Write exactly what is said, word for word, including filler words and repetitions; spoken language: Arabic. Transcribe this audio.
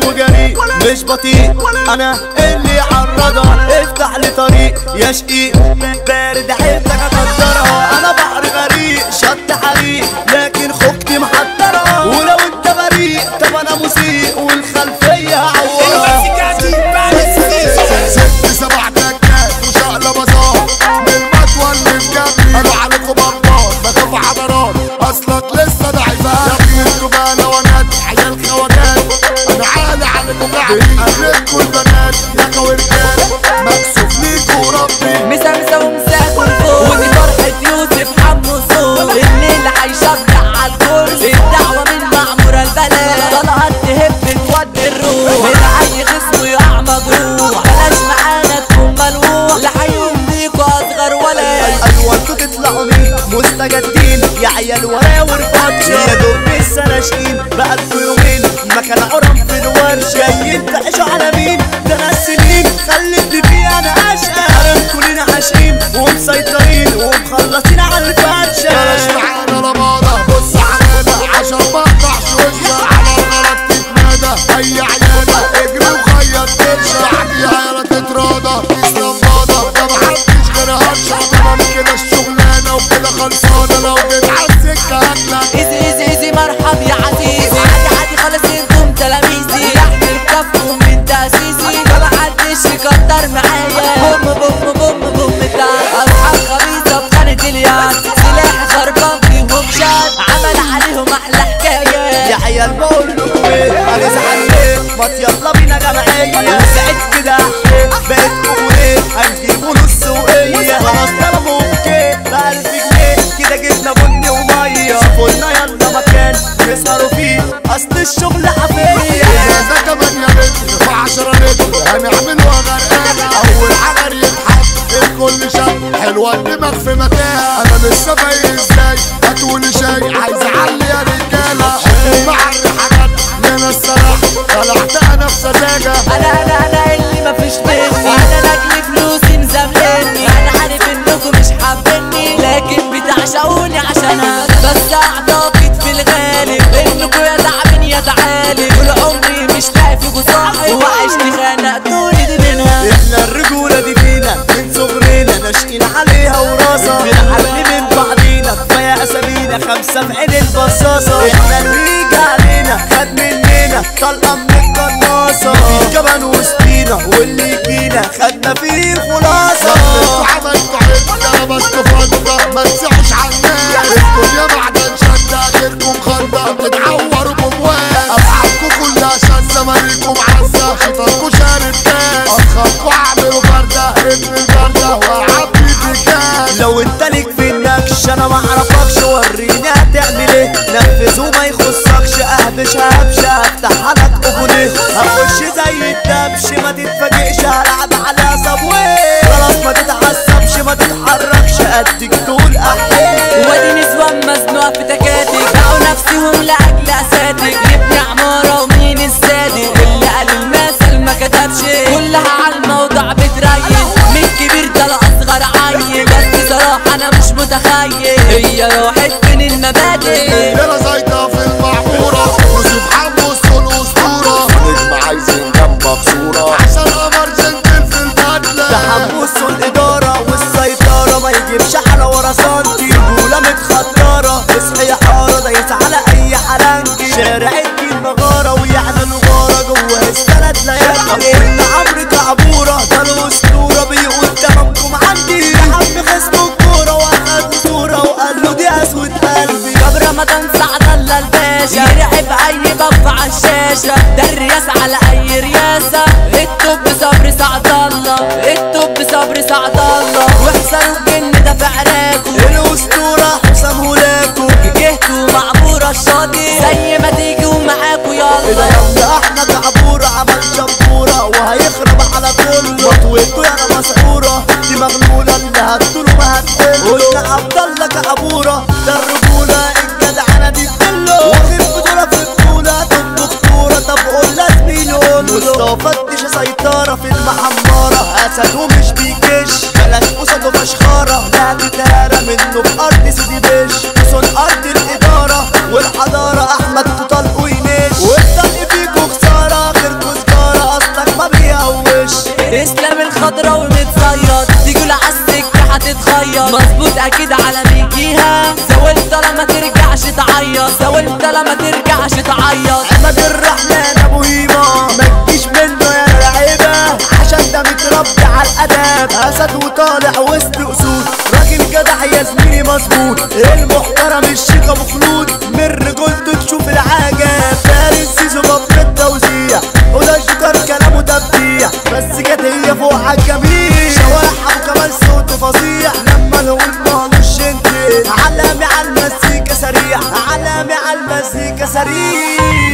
جامد وجريء مش بطيء، انا اللي عرضها افتح لي طريق يا شقيق، بارد حيلتك اقدرها، انا بحر غريق شط حريق لكن خوجتي محضرها، ولو انت بريء طب انا مسيء والخلفيه هعورها. ست سبع تكات وشقلة بزار من المطوى اللي في جنبي، قالوا عليكوا بطال بخاف حضرات اصلك لسه ضعيفات، يا ابني انتوا بقى لونات عيال خواجات، انا عالي عليكوا قاعد قلبكوا البنات يا خوارجات مكسوف ليكوا ربي. مسا مسا ومساكوا الفوق ودي فرحة يوسف حمو صوت، الليل هيشبع عالكرسي، الدعوة من معمورة البلد طلعت تهب تودي الروح، من أي خصم يقع مجروح، بلاش معانا تكون ملوح، لحيهم ليكوا أصغر ولد. ايوه انتوا تطلعوا مين مستجدين يا عيال ورايا ورفاتش، يا دوب لسه ناشئين بقالكوا يومين مكان عرم في الورش، جايين تعيشوا على مين ده انا السنين خلتني فيه انا اشقى، حرمكوا لينا عاشقين ومسيطرين ومخلصين على الفرشه. بلاش معانا لماضة بص علينا عشان ما اقطعش وشك، على الغلط تتنادى اي عيادة اجري وخيط ترشا، بعديها يلا تتراضى تسلم باضة، ده محدش غير هرشة، تمام كده الشغلانة وكده خلصانة، لو جيت عالسكة هاكلك ايزي ايزي ايزي مرحب يا عزيزي، عادي عادي خلاص انتم تلاميذي، لحن الكفكم من تأسيسي، ما محدش يكتر معايا، بوم بوم بوم بوم تعال، اصحاب خبيثة بخانة الياس، سلاح خربان فيهم شاد، عمل عليهم احلى حكاية. يا عيال بقول لكم ايه انا زعلان ما يلا بينا جمعيه، وسعيد كده بقيت ايه هنجيبوا نص وقيه، خلاص طلبوا اوكي بألف جنيه كده جبنا بني وميه، شوفوا لنا يلا مكان نسهروا فيه اصل الشغل حفيه. ازازة تمانية لتر في عشرة لتر هنعملوها غرقانة، اول حجر يتحط الكل شاب حلوة الدماغ في مكانها، انا لسه فايق ازاي هتقولي شاي عايز اعلي يا رجالة، معري حاجات لنا الصراحة طلعت انا في سذاجة، انا انا انا اللي مفيش مني، انا لاجل فلوسي مزاملني، انا عارف انكم مش حابيني لكن بتعشقوني عشانها، بس اعتقد في الغالب انكم يا تعبين يا تعالي، طول عمري مش لاقي فيكوا صاحب، وعشت خنقتوني دي منها. احنا الرجولة دي فينا من صغرنا ناشئين عليها وراسة، بنحل من بعضينا كفاية اسامينا خمسة في عين البصاصة، احنا اللي يجي علينا خد مننا طلقة من القناصة، في جبل وسطينا واللي يجينا خدنا فيه الخلاصة. انتوا عملتوا عدة لبستوا فضة ما تسعوش عالناس، الدنيا معدن شدة غيركم خضة بتتعوروا بموال، اصحابكوا كلها شاذة مالكم عزة، شيطانكوا شارب كاس، اصحابكوا اعملوا فردة ابن البردة وعبي في كاس. لو انت ليك في النكش انا معرفكش وريني هتعمل ايه، نفذ وما يخصكش اهبش هبش افتح لك اغنيه، هخش زي الدبش ما تتفاجئش هلعب على صبويه، خلاص ما تتعصبش ما تتحركش اديك طول احلام. وادي نسوان مزنوقة في تكاتك باعوا نفسهم لاجل اساتك، يبني عمارة ومين الصادق اللي قال المثل ما كتبش، كلها على الموضوع بتريح من كبير ده لاصغر عيل، بس صراحة انا مش متخيل هي راحت فين المبادئ. ليلة زايدة في المعمورة يوسف حمو الصول اسطورة، نجم عايزين جنبك صورة عشان قمر جنتل في البدلة، تحمس الادارة والسيطرة ما يجيبش حلا ورا سنتي، رجولة متخطرة اصحي يا حارة دايس على اي حلنجي، شارع الدين مغارة ويعني الغارة جوه السند ليالي، ان عمرو كعبورة ده الاسطورة بيقول تمامكم عندي، يا عم خصم الكورة واخد صورة وقال له دي اسود قلبي، جاب رمضان سعد الله الباشا يرعب اي بف على الشاشة، ده الرياس على اي رياسة، التوب صبري سعد الله، التوب صبري سعد الله، واحسنوا الجن ده في عراكو، الاسطورة حسام هولاكو، جهتوا معبورة الشاطئ زي ما تيجوا معاكوا يلا. يلا احنا كعبورة عمل شبورة وهيخرب على كله، مطويته يا مسعورة دي مغلولة اللي هتطوله ما هتقله، قلنا عبد الله كعبورة ده الرجولة الجدعنة دي كله، واخد بطولة في تشيط مظبوط اكيد على بيجيها زاولت لما ترجعش تعيط زاولت لما ترجعش تعيط. عماد الرحمن ابو هيما ما تجيش منه يا لعيبه عشان ده متربي على الادب اسد وطالع وسط اسود راجل جدع يا زميلي مظبوط المحترم الشيخ ابو خلود من رجولته تشوف العجب فارس سيزو بطل التوزيع وده الجوكر كلامه تبديع بس جت هي فوق عالجميع شوارع وكمان صوته فظيع لما نقول مالوش انت علامي على المزيكا سريع علامي على المزيكا سريع.